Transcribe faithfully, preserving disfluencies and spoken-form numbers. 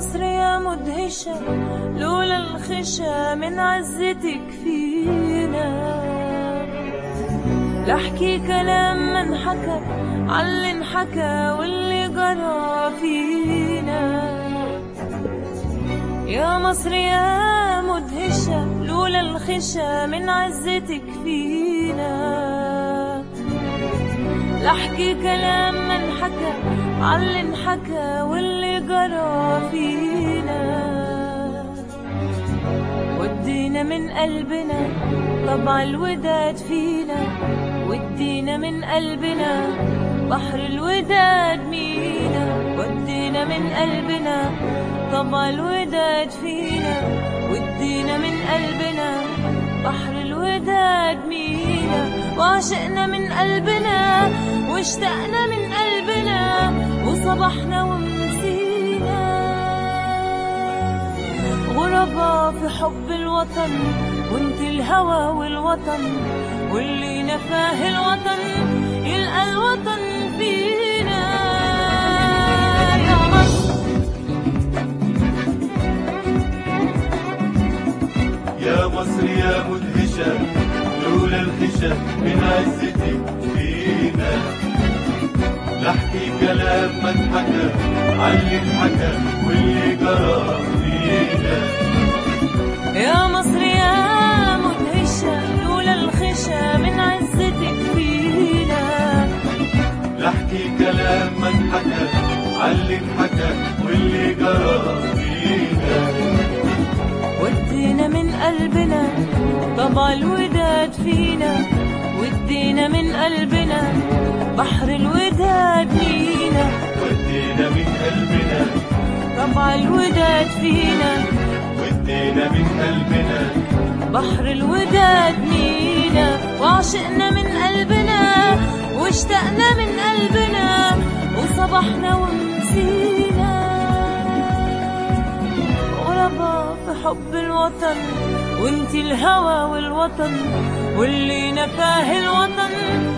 مصر يا مدهشة، لولا الخشا من عزتك فينا. لحكي كلام من حكى عاللي انحكى واللي جرى فينا. يا مصر يا مدهشة، لولا الخشا من عزتك فينا. لحكي كلام من حكى عاللي انحكى واللي جرى فينا. ودينا من قلبنا طبع الوداد فينا، ودينا من قلبنا بحر الوداد مينا. ودينا من قلبنا طبع الوداد فينا، ودينا من قلبنا بحر الوداد مينا. وعشقنا من قلبنا واشتقنا من قلبنا، وصبحنا ومسينا غربا في حب الوطن. وانت الهوى والوطن، واللي نفاه الوطن يلقى الوطن فينا. يا مصر يا مصر يا مدهشة، لولا الخشة من عزتك فينا. لحكي كلام من حكى عاللي انحكى واللي جرى فينا. يا مصر يا مدهشة، لولا الخشا من عزتك فينا. لحكي كلام من حكى عاللي انحكى واللي جرى فينا. ودينا من قلبنا طبع الوداد فينا، ودينا من قلبنا بحر الوداد مينا. ودينا من قلبنا طبع الوداد فينا، ودينا من قلبنا بحر الوداد مينا. وعشقنا من قلبنا واشتقنا من قلبنا، وصبحنا ومسينا غربا في حب الوطن. وانت الهوى والوطن، واللي نفاه الوطن